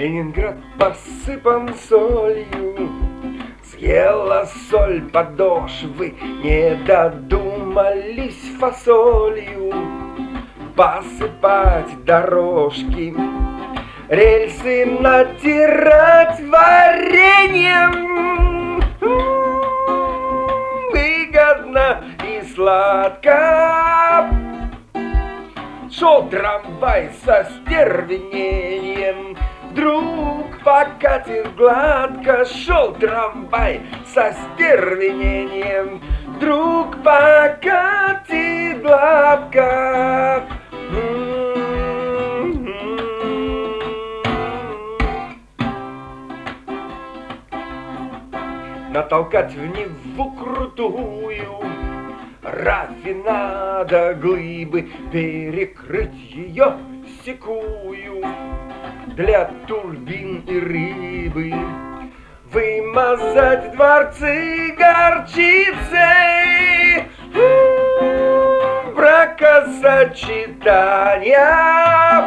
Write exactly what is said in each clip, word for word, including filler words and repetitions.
Ленинград посыпан солью, съела соль подошвы, не додумались фасолью посыпать дорожки, рельсы натирать вареньем. Выгодно и сладко. Шел трамвай со стервенением, вдруг покатит гладко. Шел трамвай со стервенением, вдруг покатит гладко. Натолкать в Неву крутую, рафинада глыбы, перекрыть ее секую для турбин и рыбы, вымазать дворцы горчицей, бракосочетания.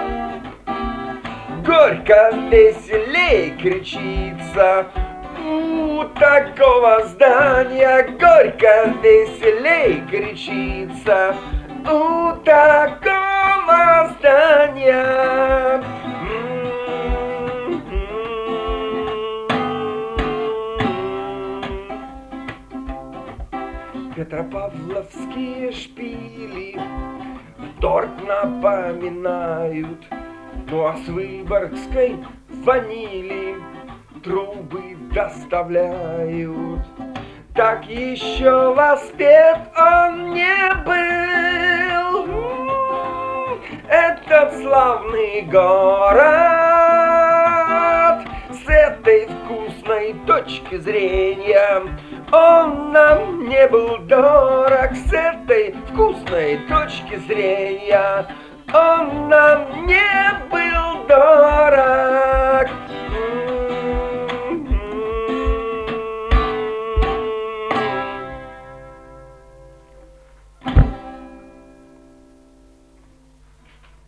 Горько веселей кричится у такого здания, горько веселей кричится у такого здания. Петропавловские шпили торт напоминают, ну а с Выборгской ванили трубы доставляют. Так еще воспет он не был, этот славный город. С этой вкусной точки зрения он нам не был дорог. С этой вкусной точки зрения он нам не был дорог.